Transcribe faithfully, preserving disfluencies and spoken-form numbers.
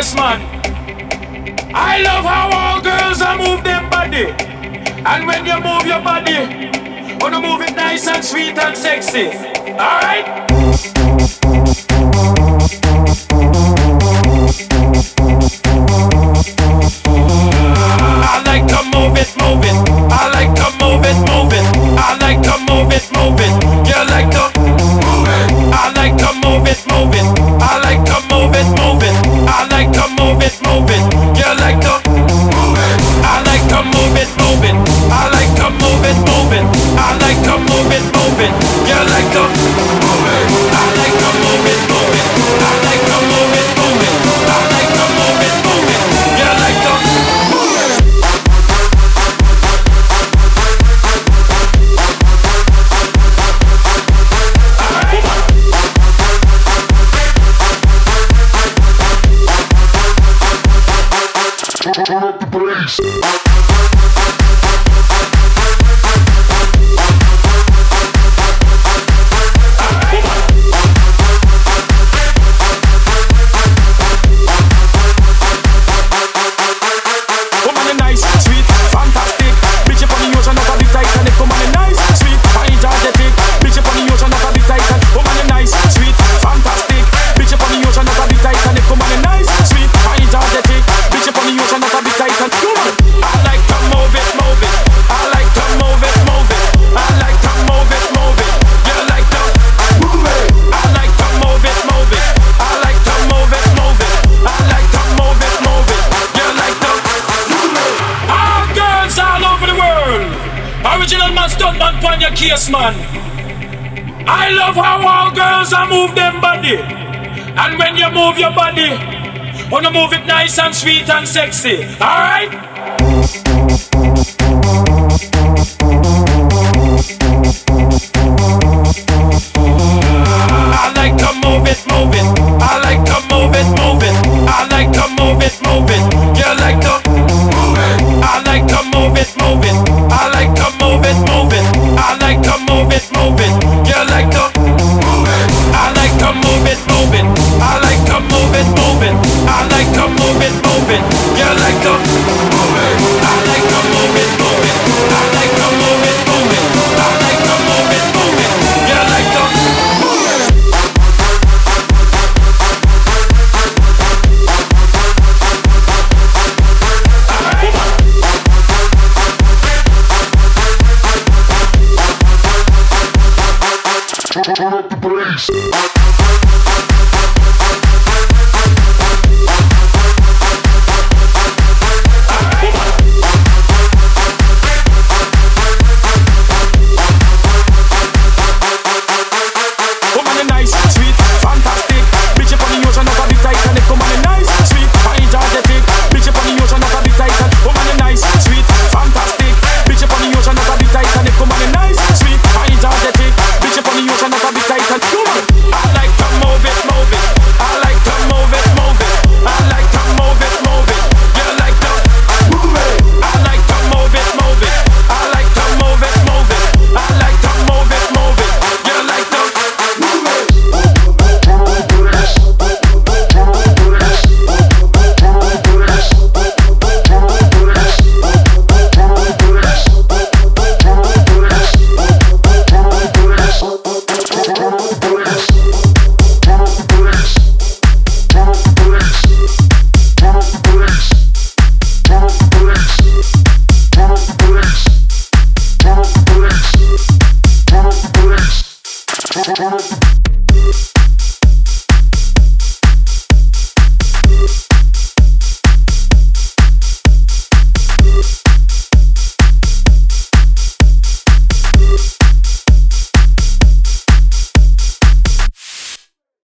case, man. I love how all girls are move them body. And when you move your body, wanna move it nice and sweet and sexy. Alright? I like to move it, move it. I like to move it, move it. I like to move it, move it. You like to move it. I like to move it, move it. I like to move it, move it. I like to move it, move it. You like to move it. I like to move it, move it. I like to move it, move it. I like to move it, move it. You like to move it. I like to move it, move it. I like to move it, move it. I like to move it, move it. You like to move it. Turn up the bass. Case, man. I love how all girls are move them body. And when you move your body, wanna move it nice and sweet and sexy. Alright? I like to move it, move it. I like to move it, move it. I like to move it, move it. You like to move it. I like to move it, move it. I like to move it, move it. I like to move it, move it. You like to move it. I like to move it, move it. I like to move it, move it. I like to move it, move it. You like to move it. I like to move it, move it. I like to move it, move it. I like to move it, move it. You like to move it. Turn up the bass. Turn up the bass.